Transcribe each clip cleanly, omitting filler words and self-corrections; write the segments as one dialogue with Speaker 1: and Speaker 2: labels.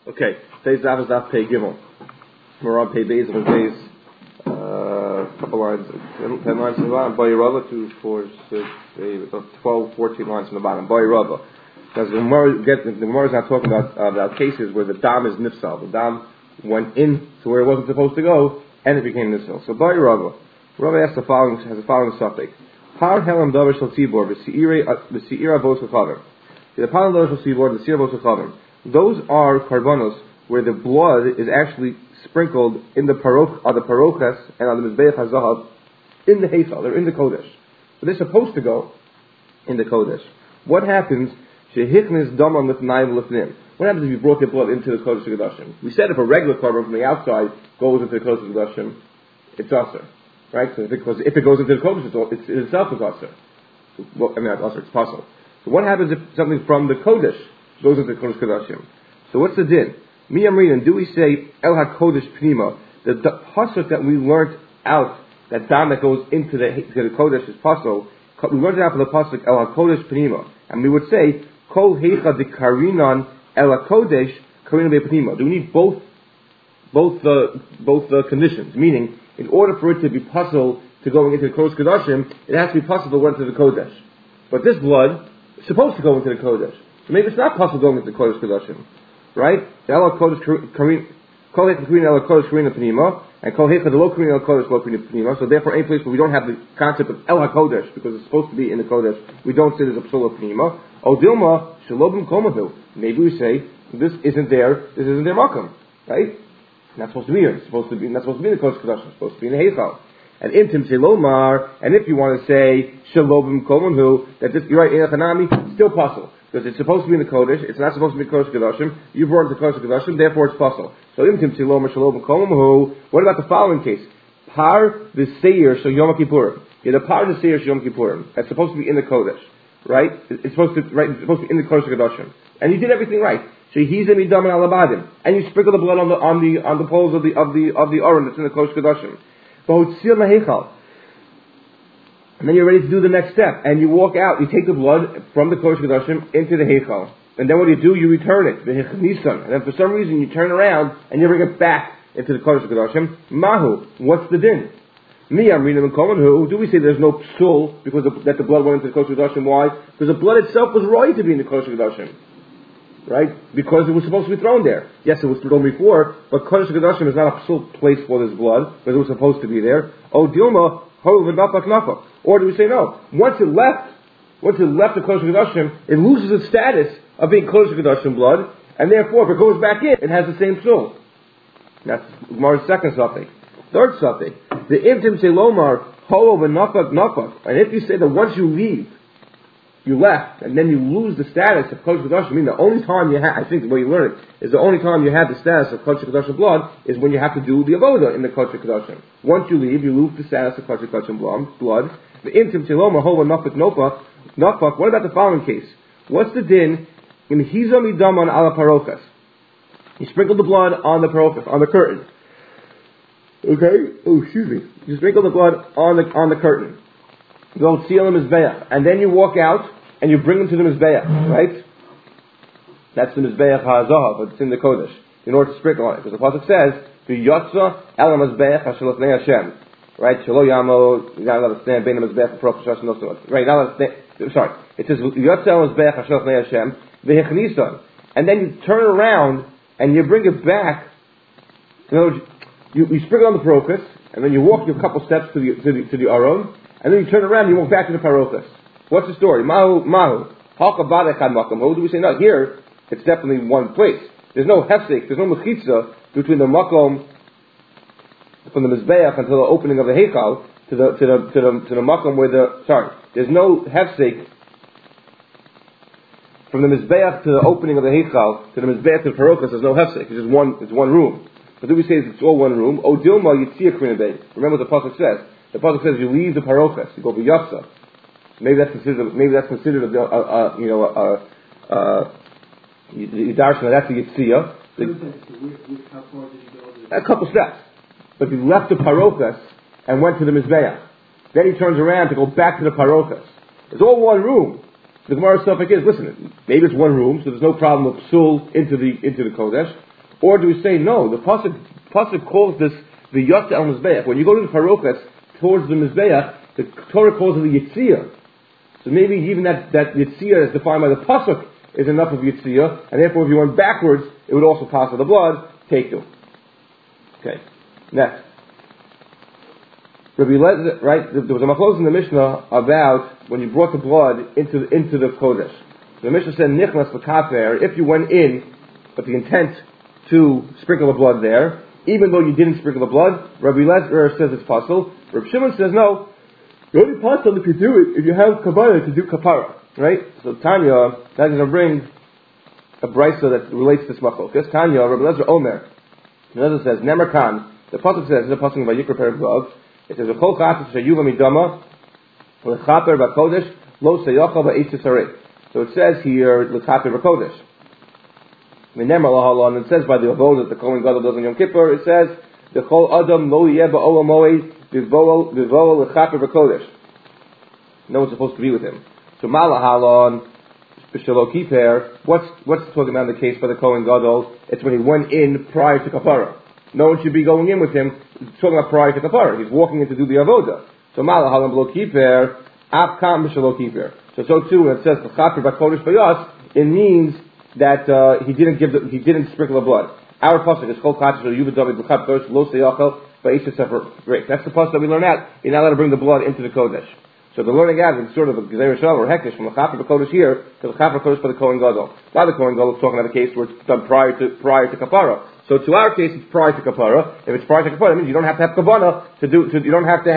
Speaker 1: Okay, today's daf is daf Pei Gimel. We're on Pei Beis of Beis. Couple lines, 10 lines from the bottom. Boy Rava, 2, 4, 6, 8, 12, 14 lines from the bottom. Boy Rava. Because the Gemara is not talking about cases where the dam is nifsal. The dam went in to where it wasn't supposed to go, and it became nifsal. So Boy Rava. Rava has the following suffix. Par helam davar shel tzibor v'si'ira vos v'chavim. The par davar shel tzibor v'si'ira vos v'chavim. Those are karbanos where the blood is actually sprinkled in the parochas and on the mizbeach hazahav in the heichal. They're in the kodesh, but they're supposed to go in the kodesh. What happens? Shehichnis daman l'fnayim l'fnim. What happens if you brought your blood into the kodesh kedashim? We said if a regular korban from the outside goes into the kodesh kedashim, it's aser, right? So if it goes into the kodesh, it's itself is aser. Well, I mean, not aser, it's possible. So what happens if something from the kodesh goes into Kodesh Kodashim? So what's the din? Mi Amrinan, do we say El HaKodesh Pnima? The pasuk that we learned out, that dam that goes into the Kodesh is pasuk. We learned it out from the pasuk El HaKodesh Pnima, and we would say Kol Heicha de Karinan El HaKodesh Karinan Be Pnima. Do we need both the conditions? Meaning, in order for it to be pasuk to going into the Kodesh Kodashim, it has to be possible to go into the Kodesh. But this blood is supposed to go into the Kodesh. So maybe it's not possible going into the Kodesh Kodashim, right? The Ela Kodesh Karin, Kol Hecha Karin Ela Kodesh Karin Pnima, and Kol Hecha the Lo Karin Ela Kodesh Lo Karin Pnima. So therefore, any place where we don't have the concept of El HaKodesh, because it's supposed to be in the Kodesh, we don't say there's a Psula Pnima. O Dilma Shalobim Komahu. Maybe we say this isn't their Makam, right? Not supposed to be here. It's supposed to be not supposed to be in the Kodesh Kodashim. It's supposed to be in the Heichal. And intim Shalomar, and if you want to say Shalobim Komahu, that this you're right in Hanami, still possible. Because it's supposed to be in the Kodesh, it's not supposed to be in Kodesh Kodashim. You brought it to Kodesh Kodashim, therefore it's possible. So imtim tzilom shalom komahu. What about the following case? Par the seir shel Yom Kippurim. Yeah, the par the seir shel Yom Kippurim. That's supposed to be in the Kodesh, right? It's supposed to be in the Kodesh Kodashim. And you did everything right. Shehizim idam and alabadim, and you sprinkle the blood on the poles of the aron that's in the Kodesh Kodashim. V'hotzil mahechal. And then you're ready to do the next step, and you walk out. You take the blood from the Kodesh Kodashim into the Heichal, and then what do? You return it, the Nisan, and then for some reason you turn around and you bring it back into the Kodesh Kodashim. Mahu, what's the din? Me, I'm reading in common. Who do we say there's no psul because that the blood went into the Kodesh Kodashim? Why? Because the blood itself was right to be in the Kodesh Kodashim, right? Because it was supposed to be thrown there. Yes, it was thrown before, but Kodesh Kodashim is not a psul place for this blood because it was supposed to be there. Oh, Dilma. Or do we say no? Once it left the Kodesh Kodashim, it loses its status of being Kodesh Kodashim blood, and therefore, if it goes back in, it has the same psul. That's Gemara's second suffix. Third suffix, the Imtim Selomar Holo v'Nafak. And if you say that once you leave, you left, and then you lose the status of Kodesh Kodashim, I mean, the only time you have, I think the way you learn it, is the only time you have the status of Kodesh Kodashim blood is when you have to do the avoda in the Kodesh Kodashim. Once you leave, you lose the status of Kodesh Kodashim blood. The intim tiloma hova nafak. What about the following case? What's the din in hizam idaman ala parokas? You sprinkle the blood on the parokas, on the curtain. Okay? Oh, excuse me. You sprinkle the blood on the curtain. Go seal the mizbeach, and then you walk out and you bring them to the mizbeach, right? That's the mizbeach hazahav, but it's in the kodesh in order to sprinkle on it, because the pasuk says v'yotza el mizbeach hashalofnei Hashem, right? Shelo yamo, you're not allowed to stand bein the mizbeach and prophesy no so. Right? Not allowed to stand. Sorry, it says v'yotza el mizbeach hashalofnei Hashem v'hechnisan, and then you turn around and you bring it back. You sprinkle on the parokas, and then you walk a couple steps to the aron. And then you turn around and you walk back to the parochas. What's the story? Mahu. Who do we say? No, here, it's definitely one place. There's no hefsek, there's no mechitza between the makom, from the mizbeach until the opening of the heichal, to the makom where there's no hefsek from the mizbeach to the opening of the heichal, to the mizbeach to the parochas, there's no hefsek, it's one room. But do we say it's all one room? O dilma yitzia krinabei. Remember what the pasuk says. The pasuk says you leave the parochas, you go b'yatsa. Maybe that's considered Yidarshana, that's the Yitzia. A couple steps. But he left the parochas and went to the Mizbeach. Then he turns around to go back to the parochas. It's all one room. The Gemara stuff is, listen, maybe it's one room, so there's no problem with psul into the Kodesh. Or do we say no? The pasuk calls this the Yotze al Mizbeach. When you go to the Parochas towards the Mizbeach, the Torah calls it the Yitzir. So maybe even that Yitzir is defined by the pasuk is enough of Yitzir, and therefore if you went backwards, it would also pass the blood. Take two. Okay. Next. Rabbi Lezer, right? There was a machlokes in the Mishnah about when you brought the blood into the Kodesh. The Mishnah said nichnas l'kaper if you went in with the intent to sprinkle the blood there, even though you didn't sprinkle the blood. Rabbi Lezer says it's possible. Rabbi Shimon says no. The only possible if you do it if you have kavanah to do kapara, right? So Tanya, that's going to bring a brisa that relates to this machlokes. Tanya, Rabbi Lezer Omer. Rabbi Lezer says Nemer Kan. The pasuk says the pasuk by Yikra Perek Vav. It says V'chol chatas sheyuva midama l'chaper b'kodesh lo seyochal ba'eis tzarei. So it says here l'chaper b'kodesh. Minemar lahalon. It says by the avodah that the Kohen Gadol does on Yom Kippur. It says the chol adam lo yeh ba'ol moed v'voel l'chaper b'kodesh. No one's supposed to be with him. So malahalon b'shelo kiper. What's talking about in the case by the Kohen Gadol? It's when he went in prior to kapara. No one should be going in with him. He's talking about prior to kapara. He's walking in to do the avodah. So malahalon b'lo kiper ap kam b'shelo kiper. So too when it says l'chaper b'kodesh b'yos, it means that he didn't sprinkle the blood. Our pasuk is kol kadosh yuvad david l'chaper lo seyachel ba'isha sefer. Great. That's the pasuk that we learn out. You're not allowed to bring the blood into the kodesh. So the learning out is sort of a Gezerah Shalom or Hekesh from the Chaper B'Kodesh here to the Chaper B'Kodesh by the Kohen Gadol. Now the Kohen Gadol is talking about a case where it's done prior to Kapara. So to our case, it's prior to Kapara. If it's prior to Kapara, it means you don't have to have Kavanah you don't have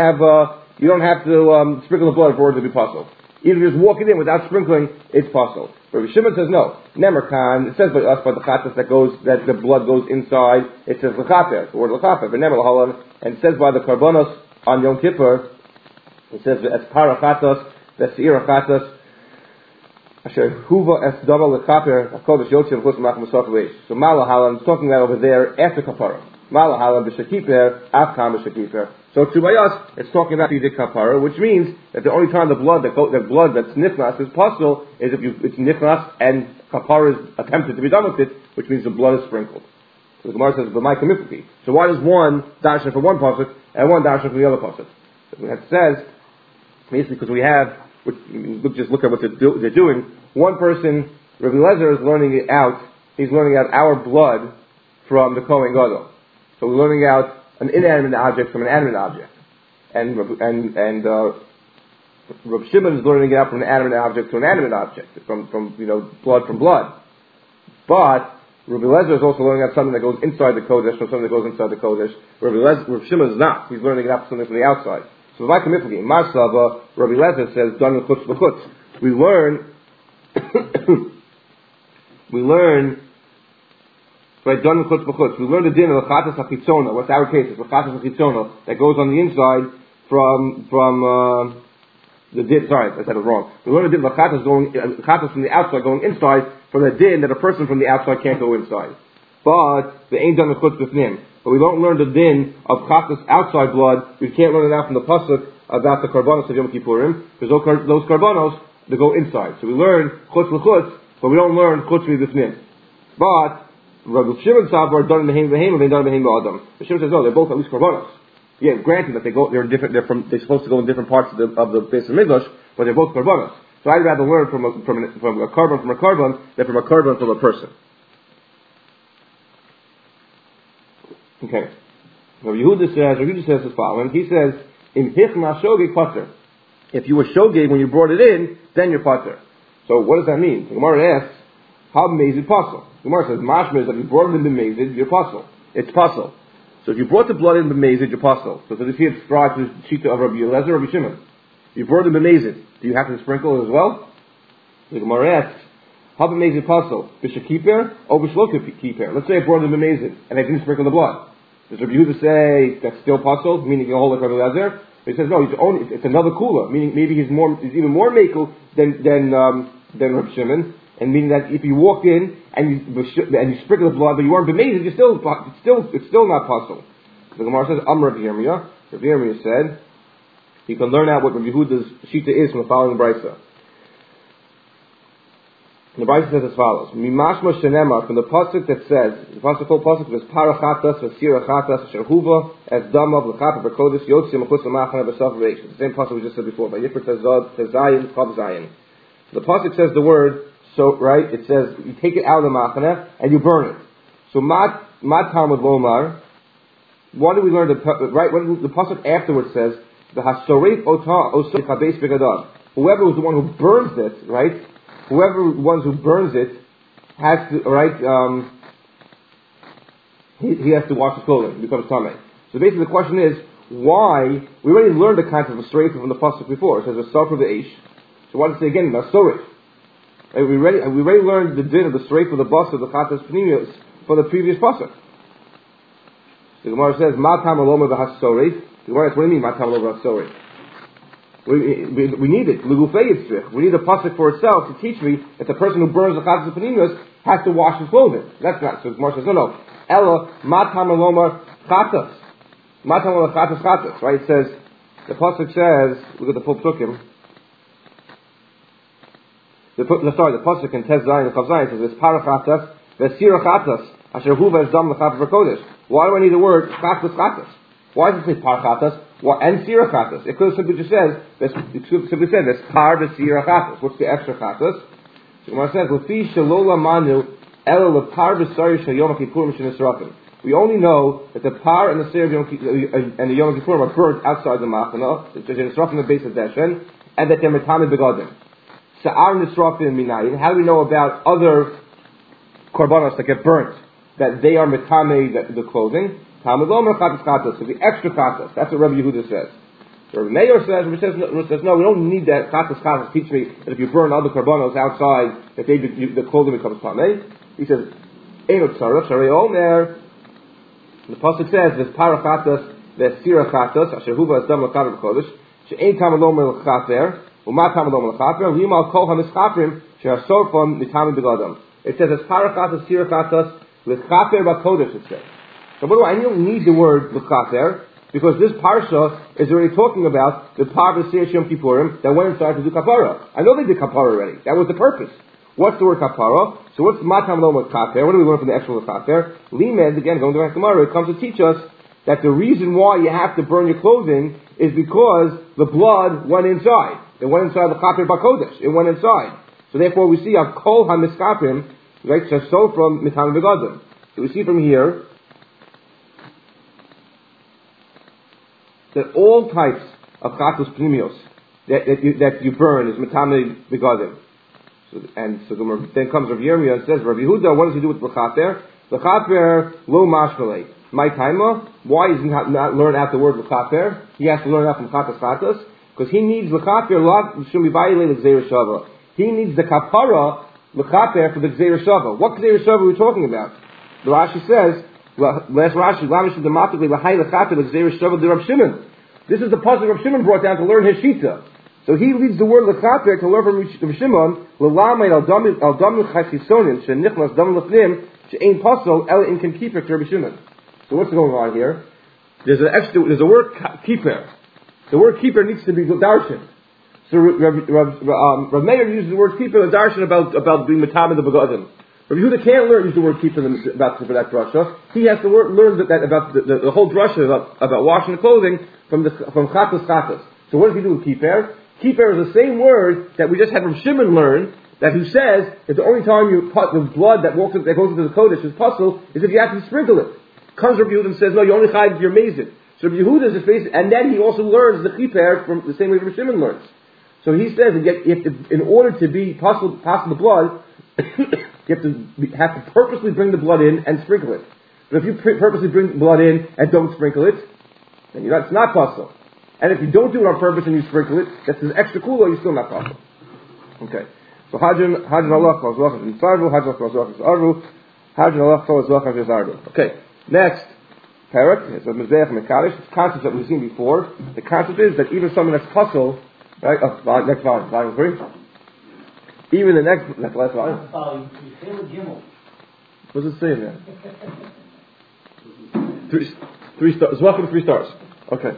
Speaker 1: to sprinkle the blood for it to be possible. Even just walking in without sprinkling, it's possible. Rabbi Shimon says no. Nemer Kan, it says by us by the chatas that the blood goes inside. It says l'chaper, the word l'chaper, but Nemer l'halan, and it says by the karbonos on Yom Kippur. It says as parachatos, vesir chatos, asher huva es dama lechaper hakodesh yotzi v'chus ma'ach musaf v'eish. So malahalan is talking about over there after kapara. Malahalan b'shakiper afkam b'shakiper. So to by us, it's talking about the kapara, which means that the only time the blood that's nichnas is possible is if it's nichnas and kapara is attempted to be done with it, which means the blood is sprinkled. So the Gemara says b'may kamifki. So why does one darshan for one pasuk and one darshan for the other pasuk? It says. Basically, because just look at what they're doing. One person, Rabbi Lezer, is learning it out. He's learning out our blood from the Kohen Gadol. So we're learning out an inanimate object from an animate object, and Rabbi Shimon is learning it out from an animate object to an animate object, from blood from blood. But Rabbi Lezer is also learning out something that goes inside the Kodesh from something that goes inside the Kodesh. Rabbi Shimon is not. He's learning it out from something from the outside. So like in Marsava, Rabbi Lezer says, "Done l'chutz l'chutz." We learn, right? Done l'chutz l'chutz. We learn the din of l'chatas hachitzona. What's our case? It's l'chatas hachitzona that goes on the inside from the din. Sorry, I said it wrong. We learn the din of l'chatas from the outside going inside from the din that a person from the outside can't go inside. But they ain't done l'chutz b'fnim. But we don't learn the din of chatas outside blood. We can't learn it out from the pasuk about the karbanos of Yom Kippurim, because those karbanos, they go inside. So we learn chutz l'chutz, but we don't learn chutz v'bifnim. But Rabbi Shimon Savar done behem and done behem ba'adam. Rabbi Shimon says no, they're both at least karbanos. Yeah, granted that they're supposed to go in different parts of the Beis Hamikdash, but they're both karbanos. So I'd rather learn from a carbon than from a carbon from a person. Okay. Now Yehuda says the following. He says, "In hichna shogeg pater." If you were shogeg when you brought it in, then you're pater. So what does that mean? The Gemara asks, "How b'mezid pasul?" The Gemara says, "Mashma is that if you brought it in b'mezid, you're pasul. It's pasul. So if you brought the blood in b'mezid, you're pasul." So this here describes the shita of Rabbi Eliezer or Rabbi Shimon. You brought it in b'mezid. Do you have to sprinkle it as well? The Gemara asks, "How b'mezid pasul? B'shakiper or b'shlo kiper?" Let's say I brought it in b'mezid and I didn't sprinkle the blood. Does Rabbi Yehuda say that's still possible, meaning you can hold like Rabbi Eliezer? He says no, it's another kula, meaning maybe he's even more mekel than Rabbi Shimon, and meaning that if you walked in and you sprinkle the blood, but you weren't b'mezid, it's still not possible. The Gemara says Rabbi Yirmiyah. Rabbi Yirmiyah said you can learn out what Rabbi Yehuda's shita is from the following brisa. The Bible says as follows: Mimashma shenema, from the pasuk that says, the pasuk called pasuk is parachatas v'sirachatas sherhuva as damav l'chapa b'kodesh yotzim achus l'machana b'saf v'eish. The same pasuk we just said before. By Yipur Tezayin Chav Zayin. The pasuk says the word. So right, it says you take it out of the machana and you burn it. So mat Talmud lomar. What do we learn? Right, when the pasuk afterwards says the hasorif ota osor chabeis begadad. Whoever was the one who burns it, right? Whoever ones who burns it has to, right, he has to wash his clothing, it becomes tamei. So basically the question is, why, we already learned the concept of straight from the pasuk before, it says a star for the ish. So why does it say again, Masorif? Right, we already learned the din of the straight for the bus of the chatas panimios for the previous pasuk. The Gemara says, Ma tam aloma v'hasorif. The Gemara says, what do you mean, Ma tam aloma v'hasorif? We need it. We need a pasuk for itself to teach me that the person who burns the chatas panimios has to wash his clothing. That's not. So the Gemara says, no. Ella matam aloma chatas. Matam aloma chatas. Right? It says, the pasuk says, look at the full psukim. The pasuk in Tez Zayin and Chav Zayin says, it's parachatas v'sira chatas asher huva es dam l'chatas v'kodesh. Why do I need the word chatas? Why does it say parachatas? And sirachatas. It could have simply just said, there's par the sirachatas. What's the extra chatas? So when it says, Lefi shalola manu ela lepar b'sari shal yom kippurim shenisrafim. We only know that the par and the sir and the yom kippurim are burnt outside the machana, which is nisrafim the base of deshen, and that they're metamid begadim. Sa'ar nisrafim minayin. How do we know about other korbanos that get burnt, that they are metamid the clothing? Talmud Lomer chatas chatas, so the extra chatas. That's what Rabbi Yehuda says. So Rabbi Meir says, no, we don't need that chatas chatas. Teach me that if you burn other karbanos outside, that the clothing becomes tamei. He says, Einot tzarach sharei omer. The pasuk says, "There's parachatas, there's sirachatas, asher huva es dam l'kaver b'kodesh, she'ein Talmud Lomer l'chafer, u'ma Talmud Lomer l'chafer, v'yimal kol hamischafrim she'asorfam mitamim begadam." It says, "There's parachatas, sirachatas, l'chafer b'kodesh." It says. So what do I don't need the word l'chafer, because this parsha is already talking about the par v'sir Yom Kippurim that went inside to do kapara. I know they did kapara already. That was the purpose. What's the word kapara? So what's matam lo l'chafer? What do we learn from the actual l'chafer? Limed, again, going to the Gemara, it comes to teach us that the reason why you have to burn your clothing is because the blood went inside. It went inside the chafer b'kodesh. It went inside. So therefore we see a kol hamiskapim, right, so from mitam v'gadim. So we see from here that all types of chatos primios that you burn is metamei begadim. So then comes Rav Yirmiyah and says, Rav Yehuda, what does he do with l'chafer? L'chafer lo mashmalei. My timer. Why does he not learn out the word l'chafer? He has to learn out from chatos because he needs l'chafer la shumi vayile l'gzeir shava. He needs the kapara l'chafer for the gzeir shava. What gzeir shava are we talking about? The Rashi says. Last Rashi, this is the puzzle Rav Shimon brought down to learn his shita. So he leads the word l'chaper to learn from Rav Shimon l'lamed al damu chachisonim shenichlas dam lefnim she'ein pasol el in can keeper to Rav Shimon. So what's going on here? There's a word keeper. The word keeper needs to be darshan. So Rav Meir uses the word keeper and darshan about being metamid the begadim. Rabbi Yehuda can't use the word keeper for that drasha. He has to learn that about the whole drasha about washing the clothing from chatas. So what does he do with kiper? Kiper is the same word that we just had from Shimon learn, that who says that the only time you put the blood that goes into the kodesh is puzzle is if you have to sprinkle it. Comes Rabbi Yehuda and says, no, you only hide your mazid. So Rabbi Yehuda is face, and then he also learns the kiper from the same way Rabbi Shimon learns. So he says that in order to be pass the blood, you have to purposely bring the blood in and sprinkle it. But if you purposely bring the blood in and don't sprinkle it, then it's not possible. And if you don't do it on purpose and you sprinkle it, that's an extra cool, you're still not possible. Okay. So Hajjan Allah Chazlach Zarbu, Hajjan Chazlach Zarbu, Hajjan Allah Chazlach Zarbu. Okay. Next parak is a Mizbeach Mekadosh. It's a concept that we've seen before. The concept is that even someone that's puzzled, right? Next volume 3. Even the that's the last volume. What does it say there? 3 stars. Welcome 3 stars. Okay.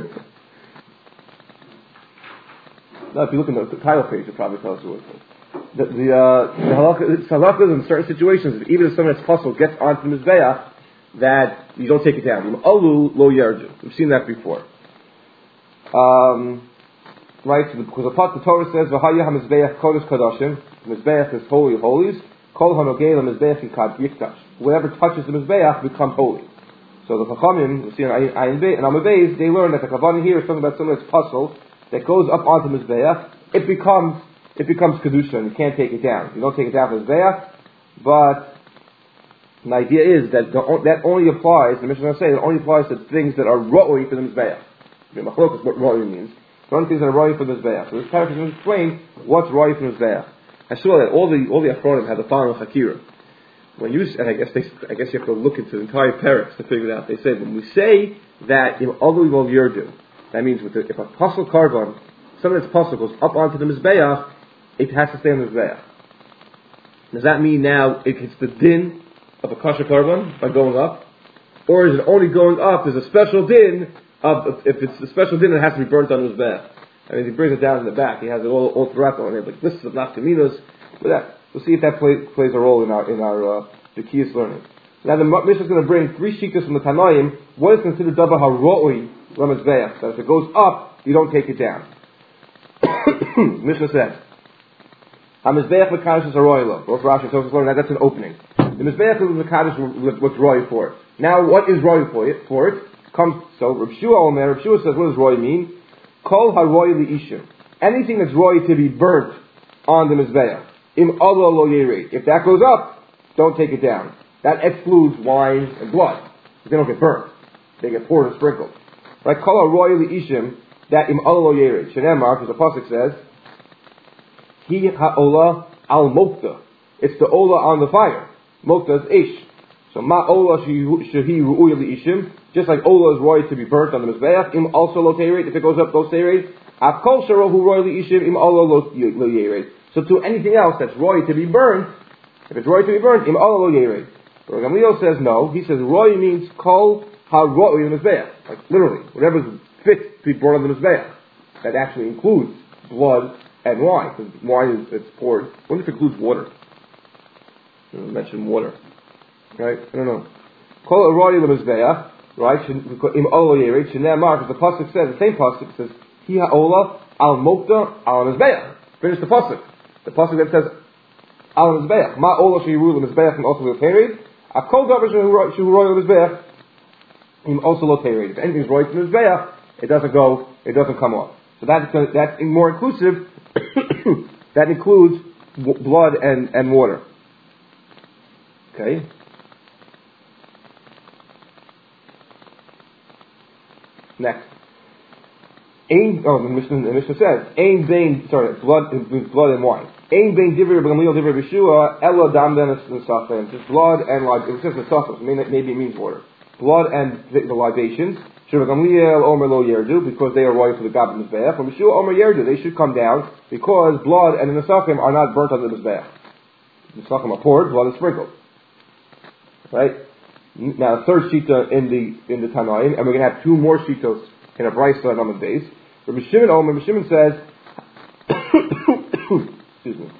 Speaker 1: Now, if you look at the title page, it'll probably tell us what it is. the halakha in certain situations, even if someone that's puzzle gets onto the mizbeach, that you don't take it down. Alu lo yarju. We've seen that before. Right? Because the Torah says, "V'haya hamizbeach kodesh kadashim." The mizbeach is holy of holies. Kol hanogei lemizbeach yikad yikdash. Whatever touches the mizbeach becomes holy. So the Chachamim, we see in Ayin Bey and Amud Beis, they learn that the Kavanah here is talking about something that's puzzle that goes up onto the mizbeach. It becomes kedusha, and you can't take it down. You don't take it down from the mizbeach, but the idea is that that only applies. The Mishnah is going to say it only applies to things that are roi for the mizbeach. Machlok is what roi means. The only things that are roi for the mizbeach. So this paragraph is going to explain what's roi for the mizbeach. I saw that all the Achronim have the following chakira. When you, and I guess you have to look into the entire parak to figure it out. They say when we say that in Alu Yol Yerdu, that means if a puzzle carbon, something that's puzzle goes up onto the mizbeach, it has to stay on the mizbeach. Does that mean now it hits the din of a kosher carbon by going up, or is it only going up? There's a special din of if it's a special din, it has to be burnt on the mizbeach. I mean, he brings it down in the back. He has it all throughout on it, like lists of nafkaminos. With that, we'll see if that plays a role in our Zekiyas learning. Now the Mishnah is going to bring 3 shittas from the Tanaim. What is considered davar haroi lemizbeach? That if it goes up, you don't take it down. Mishnah says, "Hamizbeach mekadosh is haroi lo." Both Rashi and Tosfos learn that's an opening. The mizbeach is mekadosh what's roi for it. Now, what is roi for it? So Rav Shua Omer. Rav Shua says, what does roi mean? Kol haroi liishim. Anything that's roi to be burnt on the mizbeach. Im Allah lo yered. If that goes up, don't take it down. That excludes wine and blood. They don't get burnt. They get poured and sprinkled. Right? Kol haroi liishim. That im Allah lo yered. Shenemar, because the pasuk says, Hi ha'ola al mokta. It's the ola on the fire. Mokta is ish. So ma ola shehi ru'uya liishim. Just like ola is roy to be burnt on the mizbeach, im also lo tered. If it goes up, go tered. Af kol sharo hu roy liishim im Allah lo yered. So to anything else that's roy to be burned, if it's roy to be burned, im Allah lo yered. But Gamliel says no. He says roy means kol ha-roy mizbeach. Like literally, whatever's fit to be burned on the mizbeach. That actually includes blood and wine. Because wine is poured. What if it includes water? I mentioned water. Right? I don't know. Kol ha-roy mizbeach. Right? Im Allah lo yered. Shenemar, because the pasuk says, the same pasuk says, Hi ha'ola al mokta al mizbeach. Finish the pasuk. The pasuk that says al mizbeach, ma ola sheyiru mizbeach and also lo tered. A kol davar shehu roy mizbeach, im also lo tered. If anything's roy to mizbeach, it doesn't come off. So that's more inclusive. That includes blood and water. Okay. Next. The Mishnah says, blood and wine. Ein bein divrei Gamliel divrei Yeshua elo dam ben nesachim. Just blood and libations. It says nesachim, maybe it means water. Blood and the libations. Sheva Gamliel omer lo yerdu, because they are royal for the gab mizbeach. From Yeshua omer yerdu, they should come down because blood and the nesachim are not burnt on the mizbeach. The nesachim are poured, blood is sprinkled. Right. Now, the third shita in the Tanaim, and we're going to have 2 more shitos in a brayso and on the base. Rabbi Shimon says, excuse me.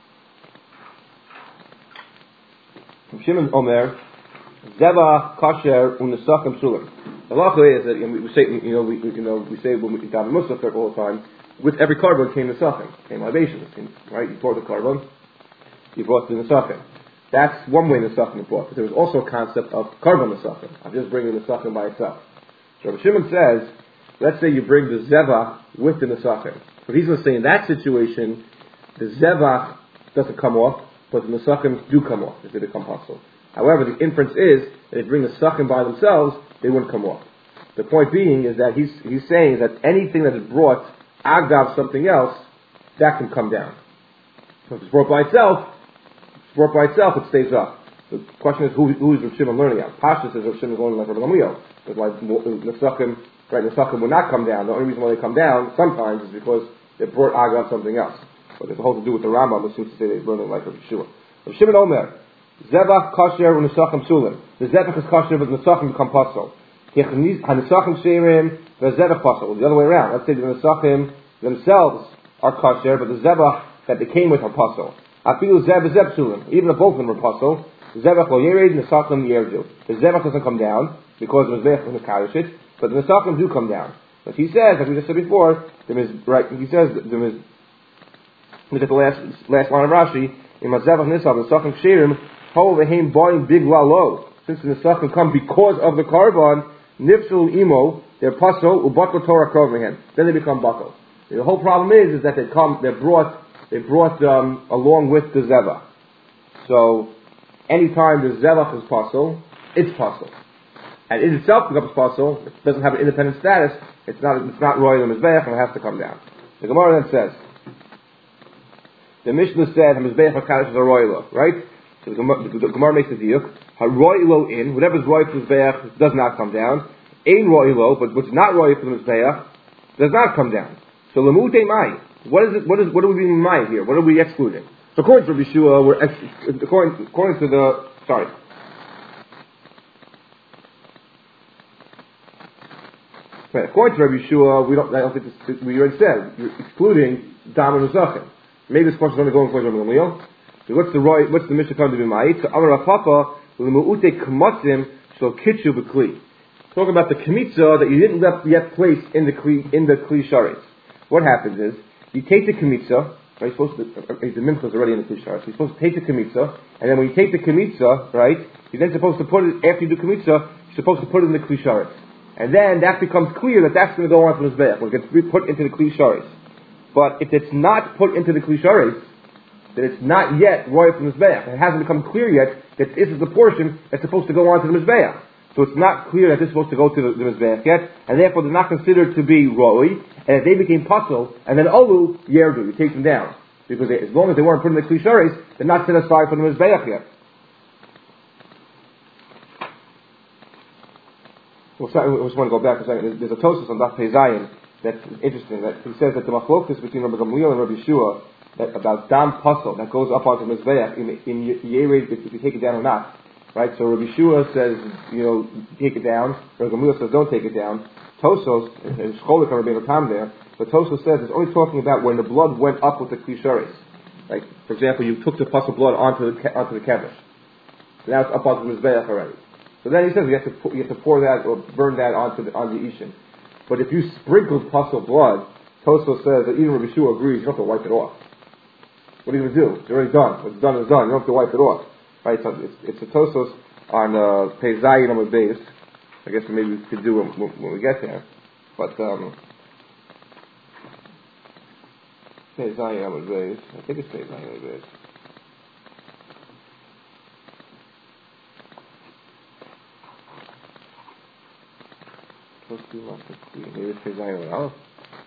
Speaker 1: Rabbi Shimon Omer, Zeva kasher u'nesachim sulim. The halacha is that we say when we daven musaf all the time. With every carbon came nesachim, came libations, right? You pour the carbon, you brought the nesachim. That's one way nesachim is brought. But there was also a concept of carbon nesachim. I'm just bringing nesachim by itself. So Rabbi Shimon says, let's say you bring the zevach with the nesachim. So he's going to say in that situation, the zevach doesn't come off, but the nesachim do come off if they become possible. However, the inference is that if you bring the nesachim by themselves, they wouldn't come off. The point being is that he's saying that anything that is brought agav something else, that can come down. So if it's brought by itself, it stays up. The question is, who is Rav Shimon learning out? Pasha says Rav Shimon is learning like Rav Gamliel. That's why nesachim will not come down. The only reason why they come down sometimes is because they brought agav something else. But it's all to do with the Rambam, which seems to say they learn it like Rav Shua. Rav Shimon Omer, zevach kasher u'nesachim sulim. The zevach is kasher, but the nesachim become pasul. Hanesachim sheirim, the zevach pasul. The other way around. Let's say the nesachim themselves are kasher, but the zevach that they came with are pasul. Afilu zev zev psulim. Even if both of them are pasul, zevach lo yered, nesachim yerdu. The zevach doesn't come down because the mizbeach is mekadosh, but the nesachim do come down. But he says, like we just said before, he says look at the last line of Rashi, in Mazevach Nisav, the Nesachim Kshirim, Ho Vehem Boim Big Lalo. Since the Nesachim come because of the Karban, Nifsul Imo, they're Paso, Ubato Torah Krovihen. Then they become Bato. The whole problem is that they brought along with the Zevach. So, anytime the Zevach is Paso, it's Paso. And in itself becomes Paso, it doesn't have an independent status, it's not Royal Mizbeach, and it has to come down. The Gemara then says, the Mishnah said, HaMizbeach HaKadosh is a Royal, right? So the Gemara makes a diuk. HaRoylo in, whatever's Royal for Mizbeach does not come down. Ein Roylo, but what's not Royal for the Mizbeach does not come down. So Lamute Mai. What are we being Mai here? What are we excluding? So according to Rabbi Shua, according to the, sorry. Right, according to Rabbi Shua, I don't think we already said, you're excluding Dam and Uzachim. Maybe this question is only going for Rabbi Gamliel. So what's the Mishnah come to be ma'it? So Amar Papa, l'mu'ute k'matzim, so kitchu b'kli. Talking about the kmitza that you didn't yet place in the kli sharetz. What happens is, you take the kmitza, right, the mincha is already in the kli sharetz, you're supposed to take the kmitza, and then when you take the kmitza, right, you're then supposed to put it, after you do kmitza, you're supposed to put it in the kli sharetz. And then that becomes clear that that's going to go on to the mizbeach, when it gets put into the kli sharetz. But if it's not put into the kli sharetz, then it's not yet roy from the mizbeach. It hasn't become clear yet that this is the portion that's supposed to go on to the mizbeach. So it's not clear that this is supposed to go to the mizbeach yet, and therefore they're not considered to be roy, and if they became pasul, and then olu, yerdu, you take them down. Because as long as they weren't put in the kli sharetz, they're not set aside for the mizbeach yet. Well, sorry, I just want to go back a second. There's a Tosfos on Daf Pei Zayin that's interesting. That he says that the machlokas between Rabbi Gamliel and Rabbi Shua that about dam pasul that goes up onto mizbeach in yered if you take it down or not, right? So Rabbi Shua says take it down. Rabbi Gamliel says don't take it down. Tosfos and Shcholik and Rabbi Tam there, but Tosfos says it's only talking about when the blood went up with the kli sharetz. Like for example, you took the pasul blood onto the kevish. So now it's up onto the mizbeach already. So then he says you have to pour that or burn that onto the ishin. But if you sprinkle pasul blood, Tosfos says that even Rabbi Shua agrees you don't have to wipe it off. What are you going to do? It's already done. What's done is done. You don't have to wipe it off. Right? So it's a Tosfos on Pei Zayin on the base. I guess maybe we could do when we get there. But Pei Zayin on the base. I think it's Pei Zayin on the base. Maybe it's Pei Zayin on Aleph.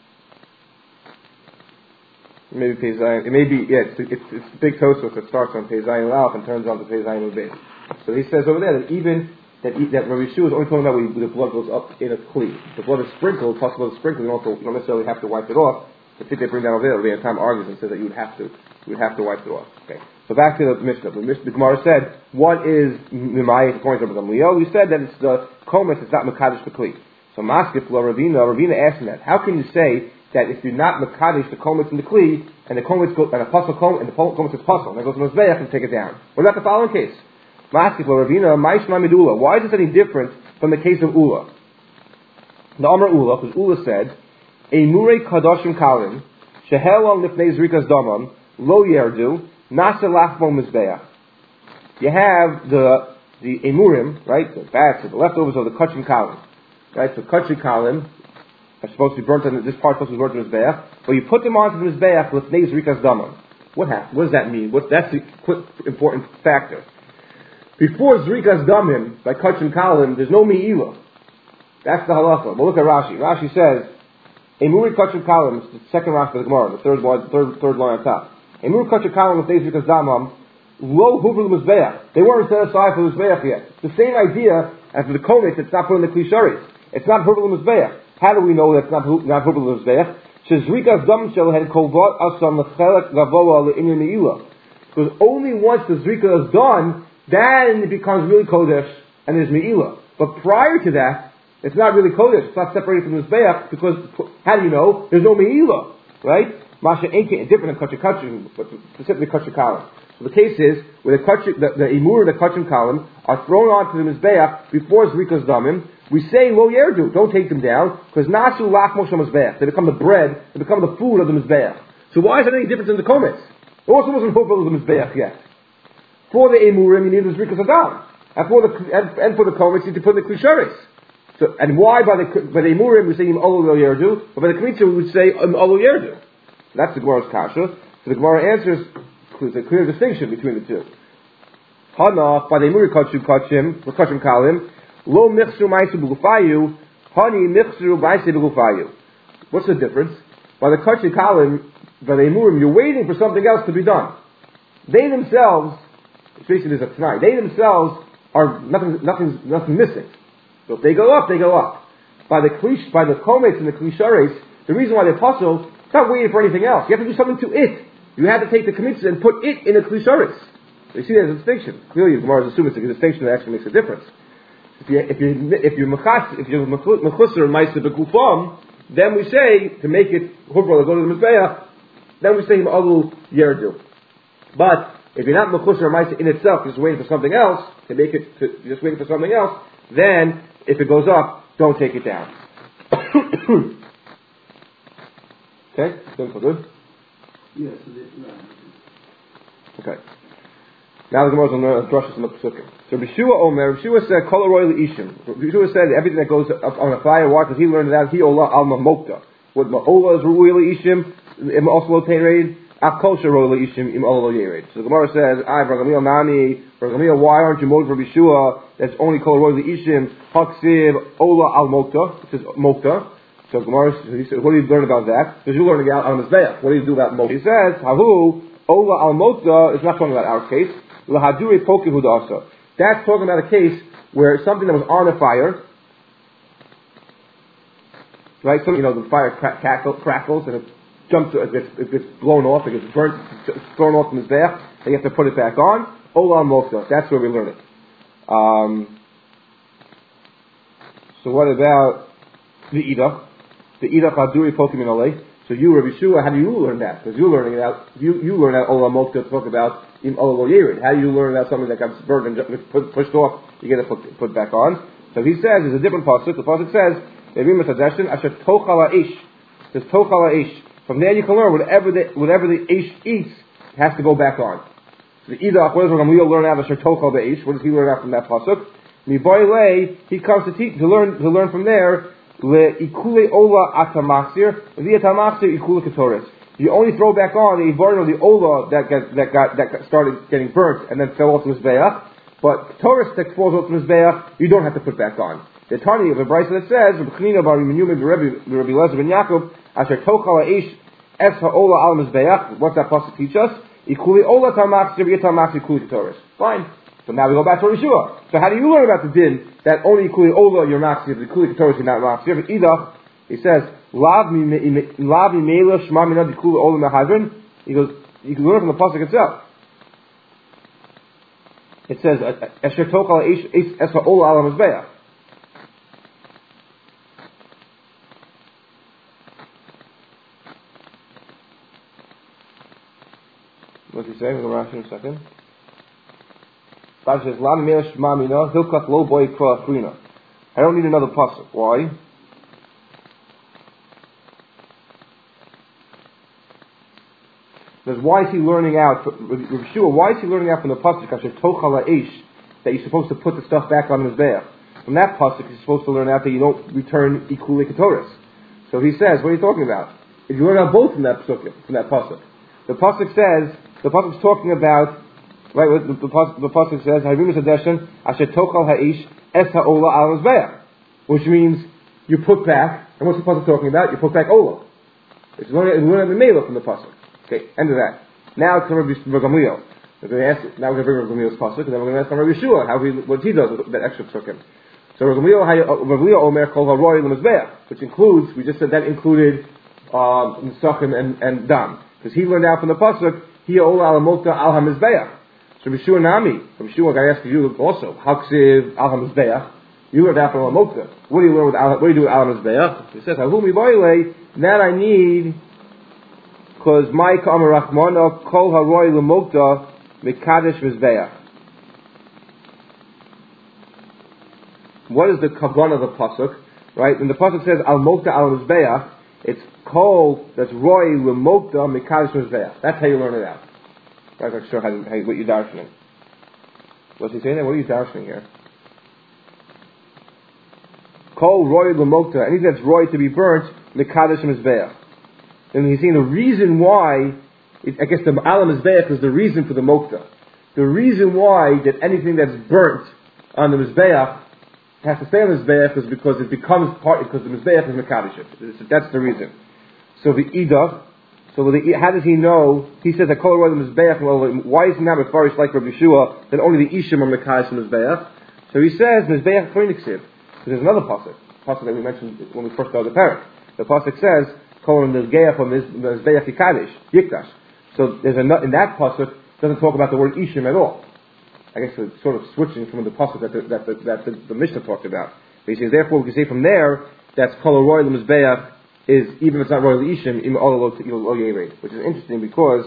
Speaker 1: Maybe Pei Zayin. It may be. Yeah, it's the big Tosfos that starts on Pei Zayin on Aleph and turns on to Pei Zayin on base. So he says over there that even that Rabbi Shua is only talking about when the blood goes up in a kli. The blood is sprinkled. Possible to sprinkle. You don't necessarily have to wipe it off. The thing they bring down over there, Rabbi Tam argues and says that you would have to wipe it off. Okay. So back to the Mishnah. The Gemara said one is Mimayit according to Rabbi Gamliel. We said that it's the komis. It's not mekadosh b'kli. So Maskif la Ravina asked him that. How can you say that if you're not mekadosh the komitz in the kli and the komitz and the pasul kom and the komitz is pasul and it goes to mizbeach and take it down? What about the following case? Maskif la Ravina ma'ishma midula. Why is this any different from the case of Ula? The Amar Ula, because Ula said, Eimurei kadoshim kalim shehelon lifnei zrikas damam lo yerdu nasa lachmo mizbeach. You have the emurim, right? The bats, the leftovers of the kachim kalim. Right, so kachim kalim are supposed to be burnt on this part supposed to be burnt on the mizbeach, but you put them onto the mizbeach with neiz rikas damam. What happened? What does that mean? That's the important factor. Before zrikas damim by kachim kalim, there's no me'ilah. That's the halacha. Well, look at Rashi. Rashi says, "Emuri kachim kalim." It's the second Rashi of the Gemara, the third line on top. Emuri kachim kalim with neiz rikas damam. Lo huvul mizbeach. They weren't set aside for the mizbeach yet. It's the same idea as the komitz. It's not put in the kli sharetz. It's not huvul mizbeach. How do we know that's not huvul mizbeach? Shezrikas dam shel had kovot asam lechelek gavoa le'inyan me'ilah. Because only once the zrika is done, then it becomes really kodesh and there's me'ilah. But prior to that, it's not really kodesh. It's not separated from the mizbeach because how do you know? There's no me'ilah, right? Masha ain't different than kachim, but specifically kachim kalim. So the case is where the imur and the kachim kalim are thrown onto the mizbeach before zrikas damim. We say lo yerdu, don't take them down, because nasu lachmo shel mizbeach. They become the bread, they become the food of the mizbeach. So why is there any difference in the komets? It also wasn't fulfilled in the mizbeach yet. For the imurim, you need the zrikas adam, and for the komets, you need to put in the klisharis. So, and why by the imurim we say im olo lo yerdu, but by the kmitza we would say im olo yerdu. That's the Gemara's kasha. So the Gemara answers there's a clear distinction between the two. Hana by the imuri kachim kalim lo michsu ma'asu b'gufayu hani michsu ma'asu b'gufayu. What's the difference? By the kachim kalim, by the imurim, you're waiting for something else to be done. They themselves, especially this tonight, they themselves are nothing missing. So if they go up, they go up. By the komets and the klishares, the reason why they're puzzled, it's not waiting for anything else. You have to do something to it. You have to take the kmitza and put it in a klisharis. So you see there's a distinction. Clearly, the Gemara is assuming it's a distinction that actually makes a difference. If you're mechusar ma'aser b'gufam, then we say to make it hubra go to the mizbeach. Then we say him alu yerdu. But if you're not mechusar ma'aser in itself, just waiting for something else to make it, just waiting for something else, then if it goes up, don't take it down. Okay, good.
Speaker 2: Yes.
Speaker 1: Okay. Now the Gemara is on the drushes and the pesukim. So Rishua said, "Kol royal ishim." Rishua said everything that goes up on a fire. Why? Because he learned that he ola alma mokta. What ma'ola is royal ishim, im also teiraid. Akosha royal ishim, im olo yered. So the Gemara says, "I Ragamil nani, Ragamil. Why aren't you moed for Rishua? That's only kol royal ishim. Haksiv ola al mokta. It says mokta." So Gemara, he said, what do you learn about that? Because you're learning out on Mizbeach. What do you do about mokta? He says, "Hahu ola al mokta" is not talking about our case. Lahadure pokehu also. That's talking about a case where something that was on a fire, right? So, the fire crackles and it jumps, it gets blown off, it gets burnt, it's thrown off from Mizbeach, and you have to put it back on. Ola al mokta. That's where we learn it. So what about the idach? The idach haduri pokim olay. So you, Rabbi Shua, how do you learn that? Because you're learning it out. You learn out ola mokta to talk about im olo yerid. How do you learn about something that got burned and pushed off? You get it put back on. So he says there's a different pasuk. The pasuk says asher tochal haish. There's tochal haish. From there you can learn whatever the ish eats has to go back on. So the idach, what does Gamliel learn out of asher tochal haish? What does he learn out from that pasuk? Miboyle, he comes to learn from there. Le ikule ola atamaxir, the atamaxir ikule ketoris. You only throw back on the ivarin of the ola that started getting burnt and then fell off the mizbeach. But ketoris that falls off the mizbeach, you don't have to put back on. The Tani of a brayso that says, "B'chnina bar Yehuda Rabbi Lezer ben Yaakov asher tochal haish es haola al mizbeach." What's that pasuk teach us? Ikule ola atamaxir, the atamaxir ikule ketoris. Fine. So now we go back to Rishua. So how do you learn about the din that only Kuli Ola you're Maksir, the Kuli Ketoris you're not Maksir? But Idach, he says, Lav mi meila shma mina di Kuli Ola mehadrin. He goes, you can learn from the pasuk itself. It says, Esher tochal es ha'ola ala mizbeach. What's he saying? We'll go Rashi in a second. Rashi says, "Lam me'esh ma'amina hilkat lo boy kva frina." I don't need another pasuk. Why? Because why is he learning out? Yeshua, why is he learning out from the pasuk asher tochal haish that you're supposed to put the stuff back on mizbeach? From that pasuk, he's supposed to learn out that you don't return ikule ketoris. So he says, what are you talking about? If you learn out both from that pasuk, the pasuk's talking about. Right, the pasuk says, "Havimus adeshin asher tochal haish es haola al mizbeach," which means you put back. And what's the pasuk talking about? You put back ola. It's learning the mela from the pasuk. Okay, end of that. Now it's Rabbi Gamliel. We're going to ask. Now we're going to bring Rabbi Gamliel's pasuk, and then we're going to ask Rabbi Yeshua what he does with that extra psukim. So Rabbi Gamliel omer kol haroy l'mizbeach, which includes. We just said that included nisachim and dam, because he learned out from the pasuk hi ola al mokta al hamizbeach. So Rishua Nami, from Rishua, I ask you also, Haksiv al hamizbeach. You learned out from Mokta. What do you learn with what do you do with al hamizbeach? He says, Halumi boile. That I need Because my Ka'amar Rachmana Kol Haroi L'Mokta Mekadesh Mizbeach. What is the kavanah of the pasuk? Right? When the pasuk says Al Mokta Al Mizbeach, it's Kol that's Roi L'Mokta Mekadesh Mizbeach. That's how you learn it out. I'm not sure what you're darshaning. What's he saying there? What are you darshaning here? Kol Roi L'Mokta, anything that's Roi to be burnt, Mekadesh Mizbeach. And he's saying the reason why, I guess the Al Mizbeach is the reason for the Mokta. The reason why that anything that's burnt on the Mizbeach has to stay on the Mizbeach is because it becomes part, because the Mizbeach is Mekadesh. That's the reason. So the Idach, how does he know? He says that Kol Roi L'Mizbeach, well, why is he not Mefarish like Rabbi Yeshua, that only the Ishim are Mekadesh Mizbeach? So he says, Mizbeach Koiniksiv. There's another pasuk that we mentioned when we first started the parak. The pasuk says, "Kol Nizgeach Mizbeach Yikadesh Yikdash." So there's in that pasuk doesn't talk about the word Ishim at all. I guess it's sort of switching from the pasuk that the Mishnah talked about. But he says, therefore, we can say from there that's Kol Roy Mizbeach is even if it's not Roy Ishim Im Ol Lo Yered, which is interesting because.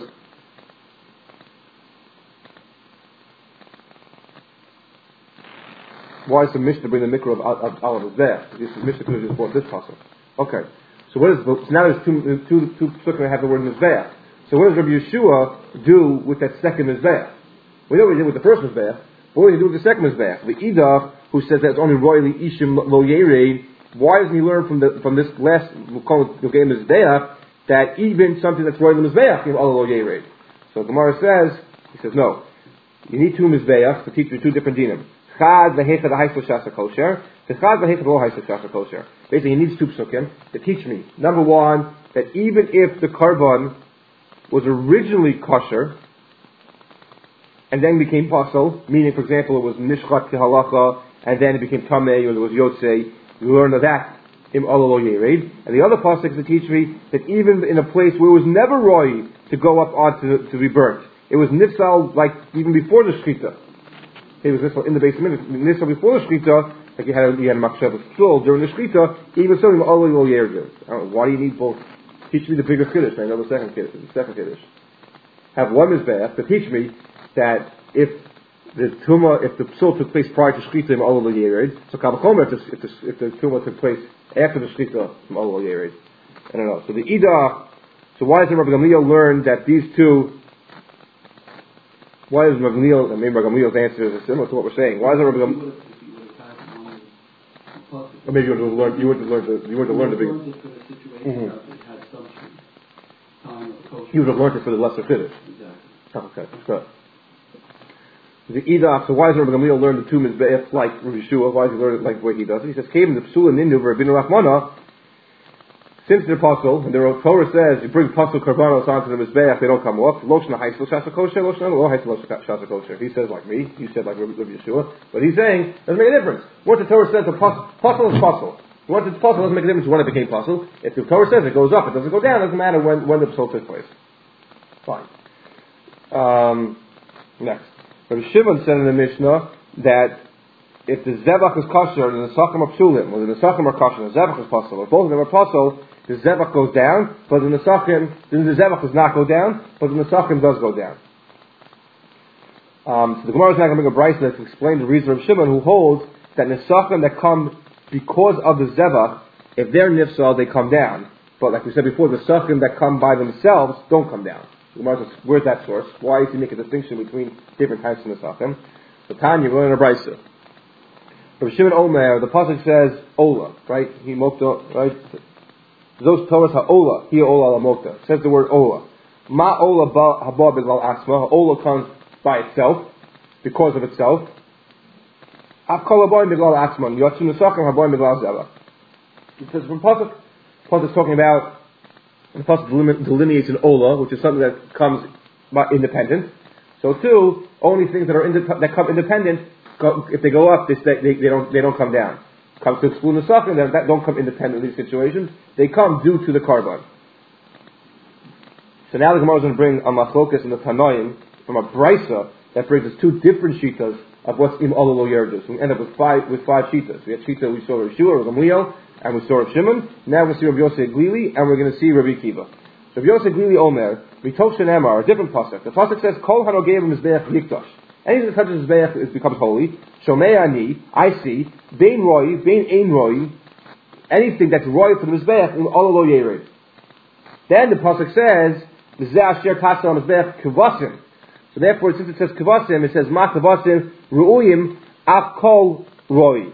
Speaker 1: Why is the Mishnah bring the mikra of Al there? This Mishnah could have just brought this pasuk. Okay, so so now there's two psukim that have the word mizbeach. So what does Rabbi Yeshua do with that second mizbeach? We know what he did with the first mizbeach, but what did he do with the second mizbeach? The Idach, who says that it's only royally ishim lo yered, why doesn't he learn from this last game mizbeach that even something that's royally mizbeach lo yered? So Gemara says, he says no, you need two mizbeach to teach you two different dinim. Chad v'hechad ha'haisu shasa kosher. Chad v'hechad lo haisu shasa kosher. Basically, he needs two psukim to teach me. Number one, that even if the korban was originally kosher and then became pasul, meaning, for example, it was nishchat halacha and then it became tamei or it was yotzei, you learn of that im lo yered. And the other pasuk is to teach me that even in a place where it was never roy to go up on to be burnt, it was nifsal like even before the shkita. It was nifsal in the base minute, nifsal before the shkita, like you had machshavas still during the shkita, even so im lo yered. Why do you need both? Teach me the bigger kiddush. I know the second kiddush. Have one mizbeach to teach me that if the psul took place prior to shkita im lo yered, so kavachomer if the tumah took place after the shkita im lo yered. I don't know. So the Ida. So why does Rabbi Gamliel learn that these two? Why does Rabbi Gamliel? I mean, Rabbi Gamliel's answer is similar to what we're saying. Why does Rabbi Gamliel? Or maybe you would have learned the bigger. You would have learned it for the lesser kiddush. Exactly. Okay, that's good. The Idach, so why does Rabbi Gamliel learn the two mizbeach like Rabbi Yeshua? Why does he learn it like the way he does it? He says, "Came the psul and nindu Rabbeinu Rachmana." Since they're pasul, and the Torah says you bring pasul karbanos onto the mizbeach, they don't come off. Loshna haisul shasa kosher, loshna lo haisul shasa kosher. He says like me, you said like Rabbi Yeshua, but he's saying doesn't make a difference. What the Torah says, the pasul is pasul. Once it's pasul, doesn't make a difference when it became pasul. If the Torah says it goes up, it doesn't go down. It doesn't matter when the psul took place. Fine. Next, Rabbi Shimon said in the Mishnah that if the zebach is kosher and the nesachim are psulim, or the nesachim are kosher and the zebach is pasul, or both of them are pasul, the zebach goes down, but the nesachim, the zebach does not go down, but the nesachim does go down. So the Gemara is now going to bring a brayso to explain the reason of Shimon, who holds that nesachim that come because of the zebach, if they're nifsal, they come down. But like we said before, the nesachim that come by themselves don't come down. The Gemara says, where's that source? Why does he make a distinction between different types of nesachim? So Tanya, we're in a brayso. Rabbi Shimon Omer, the pasuk says Ola, right? He mokta, right? Those Torahs ha'ola, hi ola la mokta. Says the word Ola. Ma Ola haba b'glal asma. Ola comes by itself, because of itself. Af kol haboim b'glal asma. Yotzu nesachim haboim b'glal zebach. It says from pasuk's talking about, and the pasuk delineates an Ola, which is something that comes by independent. So too, only things that are that come independent, if they go up, they don't come down. Comes to exclude the suffering, that don't come independent in these situations. They come due to the korban. So now the Gemara is going to bring a machlokas in the Tanoim from a brayso that brings us two different shitas of what's im lo yerdus. We end up with five shitas. We had shita we saw Rabbi Yeshua, Rabbi Gamliel, and we saw Rabbi Shimon. Now we're going to see Rabbi Yosef Glili, and we're going to see Rabbi Kiva. Rabbi Yosef Glili Omer, Mitoch Shenemar, a different pasuk. The pasuk says, Kol Hanogei Mizbeach Yikdash. Anything that touches Mizbeach becomes holy. Shomei Ani, I see. Bein Roi, Bein Ein Roi. Anything that's royal for the Mizbeach, Olo Lo Yered. Then the pasuk says, Mizbeach Asher Kasser Mizbeach Kvasim. So therefore, since it says Kvasim, it says Ma Kvasim Ru'uyim Af Kol Roi.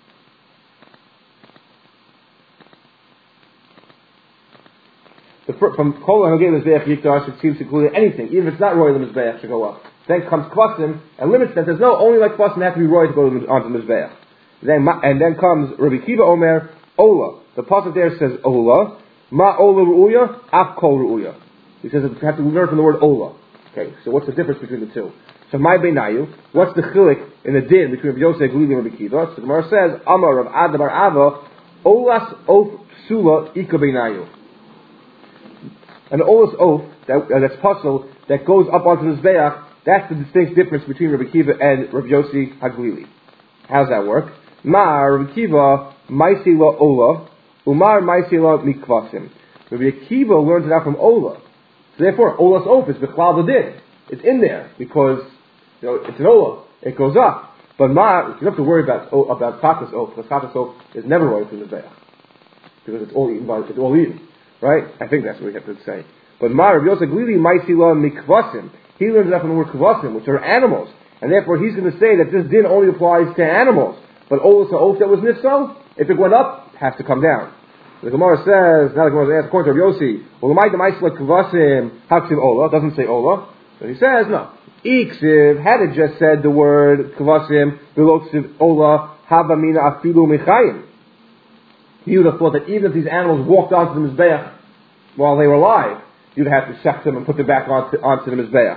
Speaker 1: From Kol Hanogei Mizbeach Yikdash, it seems to include anything, even if it's not royal, the Mizbeach should go up. Then comes Kvasim and limits that. There's no only like Kvasim have to be royal to go onto the Mizbeach. Then comes Rabbi Kiva Omer Ola. The pasuk there says Ola. Ma Ola Ru'uya, Af Kol Ru'uya. He says you have to learn from the word Ola. Okay, so what's the difference between the two? So my beinayu, what's the chilik in the din between Rabbi Yosef Glili and Rabbi Kiva? So the Gemara says, Amar Rav Ada bar Ava, Olas Of Sula Ika beinayu. An Olas Oath, that's puzzle, that goes up onto the Mizbeach, that's the distinct difference between Rabbi Kiva and Rabbi Yossi Haglili. How does that work? Ma Rabbi Kiva Maisila Ola, Umar Maisila Mikvasim. Rabbi Kiva learns it out from Ola. So therefore, Ola's Oath is Bichlal Din. It's in there because it's an Ola. It goes up. But Ma, you don't have to worry about Tatas Oath, because Tatas Oath is never going to the Mizbeach. Because it's all eaten. Right? I think that's what we have to say. But Ma Rabbi Yosef Glili Maisila Mikvasim. He learns that from the word kvasim, which are animals. And therefore he's going to say that this din only applies to animals. But Olas Oath that was nifso, if it went up, it has to come down. The Gemara says, now the Gemara says, according to Rabbi Yossi, well, the Maisila Kvasim, Haksim Ola, doesn't say Ola. So he says, no. Iksiv, had it just said the word Kvasim, Veloksiv Ola, Havamina Afilu Mechayim. He would have thought that even if these animals walked onto the Mizbeach while they were alive, you'd have to shech them and put them back onto the Mizbeach.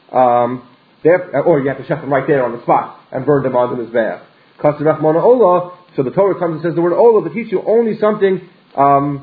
Speaker 1: Or you have to shech them right there on the spot and burn them on the Mizbeach. So the Torah comes and says the word Ola to teach you only something, only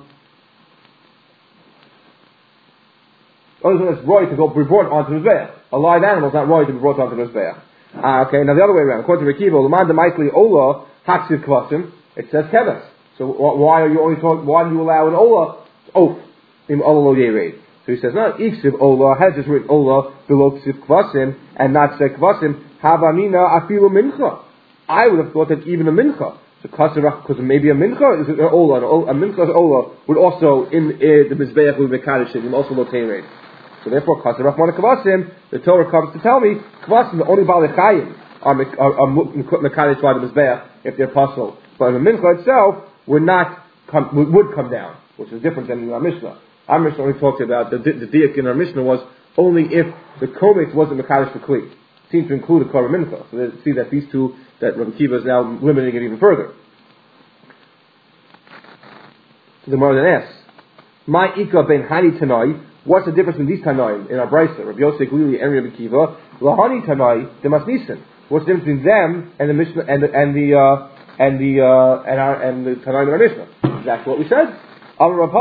Speaker 1: something that's roy to be brought onto the Mizbeach. A live animal is not roy to be brought onto the Mizbeach. Okay, now the other way around. According to Rekiva, L'man Demaikli Ola, Haksiv Kvasim, it says Keves. So why do you allow an Ola? Oath. In Ola Lo Yered. So he says, no, Iksiv Ola, has just written Ola, below Ksiv Kvasim, and not said Kvasim, Havamina Afilu Mincha. I would have thought that even a Mincha, because maybe a Mincha is an Ola, a Mincha's Ola would also, in the Mizbeach would be Kadishim, also Lo Tered. So therefore, Kasarach Mona Kvasim, the Torah comes to tell me, Kvasim, the only Balechayim are Mekadish by the Mizbeach, if they're possible. But the Mincha itself would come down, which is different than in our Mishnah. Our Mishnah only talked about the diak in our Mishnah was only if the komet wasn't Mekadosh for Kli. It seemed to include a Korah Mincha. So they see that these two, that Rabbi Kiva is now limiting it even further. So the Gemara then asks, My Ika ben Hani Tanai, what's the difference in these Tanaim in our Brisa? Rabbi Yosef Glili and Rabbi Kiva, Lahani Tanai, the Masnisin. What's the difference between them and the Mishnah and the Tanaim in our Mishnah? That's what we said. You have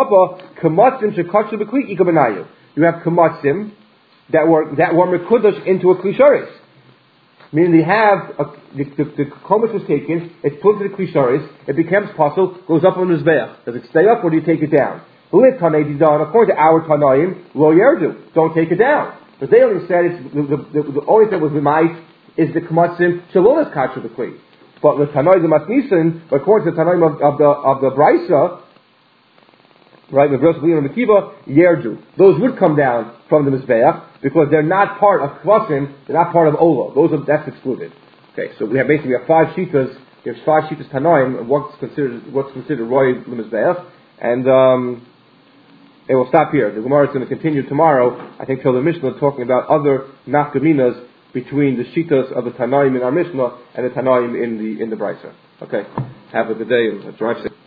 Speaker 1: kamatzim that were mekudash into a klisharis. Meaning they have the komash was taken, it's put into the klisharis, it becomes possible, goes up on the mizbeach. Does it stay up or do you take it down? According to our tanaim, lo yerdu, don't take it down. But they only said the only thing was the mice is the kamatzim shalonas kachur the kli. But the tanaim the matnisin, according to the tanaim of the brisa. Right, Yerdu. Those would come down from the Mizbeach because they're not part of Kvasim, they're not part of Ola. That's excluded. Okay, so we have 5 shitas. There's 5 shitas Tanoim of what's considered Roy the Mizbeach, and it will stop here. The Gemara is going to continue tomorrow. I think till the Mishnah talking about other nafkaminas between the shitas of the Tanoim in our Mishnah and the Tanoim in the Brisa. Okay, have a good day and drive safe.